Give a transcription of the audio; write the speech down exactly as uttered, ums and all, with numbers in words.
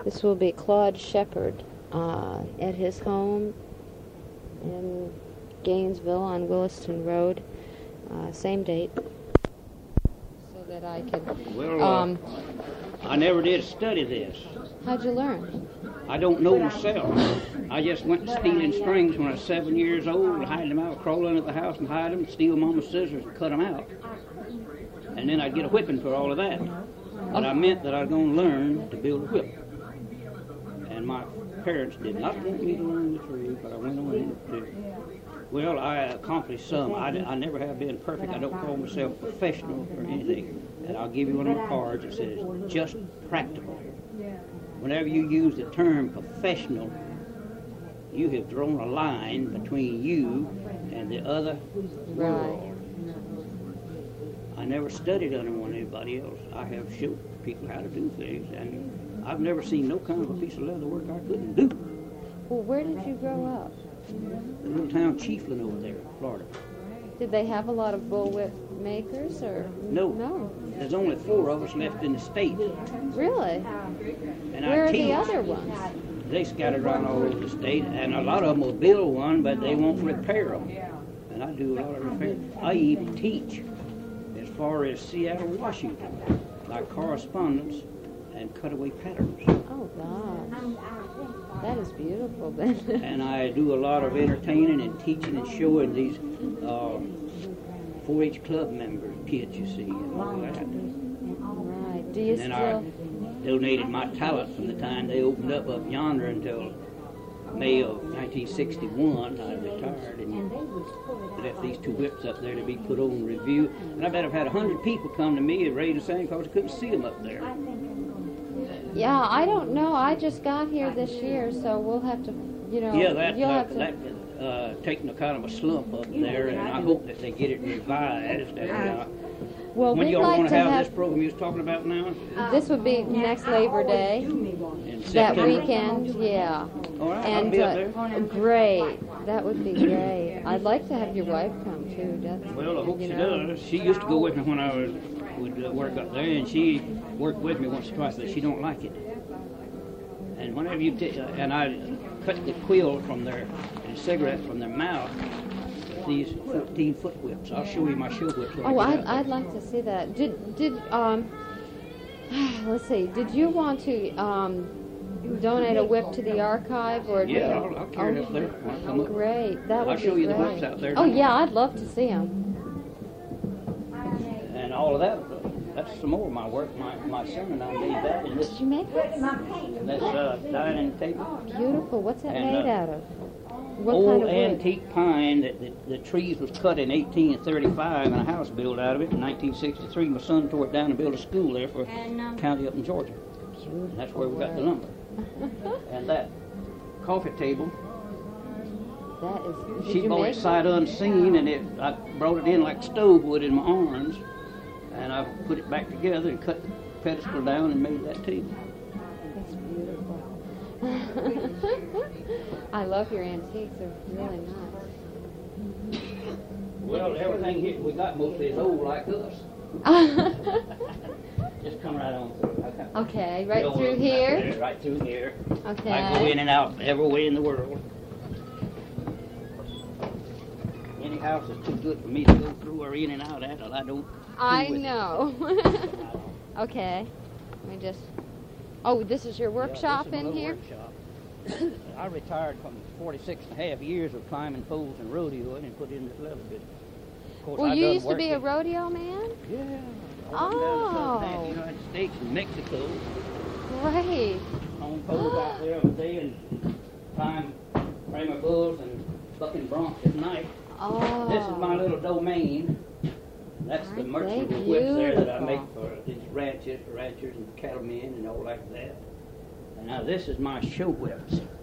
This will be Claude Shepard uh, at his home in Gainesville on Williston Road. Uh, same date. So that I could... Well, um, uh, I never did study this. How'd you learn? I don't know myself. I just went stealing strings when I was seven years old, hide them out, crawl under the house and hide them, steal Mama's scissors and cut them out. And then I'd get a whipping for all of that. But I meant that I was going to learn to build a whip. And my parents did not want me to learn the trade, but I went on into. Well, I accomplished some. I, I never have been perfect. I don't call myself professional or anything. And I'll give you one of my cards that says just practical. Whenever you use the term professional, you have drawn a line between you and the other world. I never studied under one anybody else. I have showed people how to do things, and I've never seen no kind of a piece of leather work I couldn't do. Well, where did you grow up? The little town Chiefland over there, Florida. Did they have a lot of bullwhip makers, or no? No. There's only four of us left in the state. Really? And Where I are teach. the other ones? They scattered around all over the state, and a lot of them will build one, but they won't repair them. And I do a lot of repair. I even teach as far as Seattle, Washington, like correspondence and cutaway patterns. Oh, gosh. That is beautiful, then. And I do a lot of entertaining and teaching and showing these uh, four H club members, kids, you see, and all that. Right. Do you and then still... I donated my talent from the time they opened up up yonder until May of nineteen sixty-one. I retired and left these two whips up there to be put on review. And I bet I've had a hundred people come to me and raise and sing because I couldn't see them up there. Yeah, I don't know. I just got here this year, so we'll have to, you know... Yeah, that, you'll that, have to... that uh, taking a kind of a slump up there, and I hope that they get it revised. And, uh, well, when we'd y'all like want to to have, have this program you was talking about now? This would be next Labor Day. In That September? weekend, yeah. All right, I'll And be up uh, there. great, that would be great. I'd like to have your wife come too. Definitely. Well, I hope you she know. does. She used to go with me when I was would uh, work up there, and she worked with me once or twice, but she don't like it. And whenever you t- uh, and I cut the quill from their and cigarettes from their mouth with these fourteen foot whips. I'll show you my show whips. when Oh, I I'd, get out I'd like to see that. Did did um? Let's see. Did you want to um donate a whip to the archive, or Yeah, I'll, I'll carry it up there when I come up. Great, that would I'll be show you the great. whips out there. Oh now. yeah, I'd love to see them. And all of that. uh, That's some more of my work. My my son and I made that in this. Did you make it? That's uh, dining table. Beautiful. What's that And, made uh, out of? What Old kind of wood? antique pine that the, the trees was cut in eighteen thirty-five and a house built out of it in nineteen sixty-three. My son tore it down and built a school there for a county up in Georgia. And that's where we got the lumber. And that coffee table, That is. Did she you bought make it sight unseen, and it I brought it in like stove wood in my arms, and I put it back together and cut the pedestal down and made that table. That's beautiful. I love your antiques. They're really nice. Well, everything here we got mostly is old like us. Just come right on through. Okay, Okay, right Get over through back here. there, right through here. Okay. I go in and out every way in the world. Any house is too good for me to go through or in and out at, or I don't. I fool with it. know. Okay. Let me just. Oh, this is your Yeah, workshop this is my in little here? workshop. I retired from forty-six and a half years of climbing poles and rodeoing and put in this leather business. Of course, Well, I you done used to be a worked rodeo man? in- Yeah. Oh. In the United States and Mexico. Great. On poles out there all day and climb Kramer bulls and bucking broncs at night. Oh. This is my little domain. That's the Aren't merchantable they whips there that I beautiful? make for these ranches, for ranchers and cattlemen and all like that. And now this is my show whips.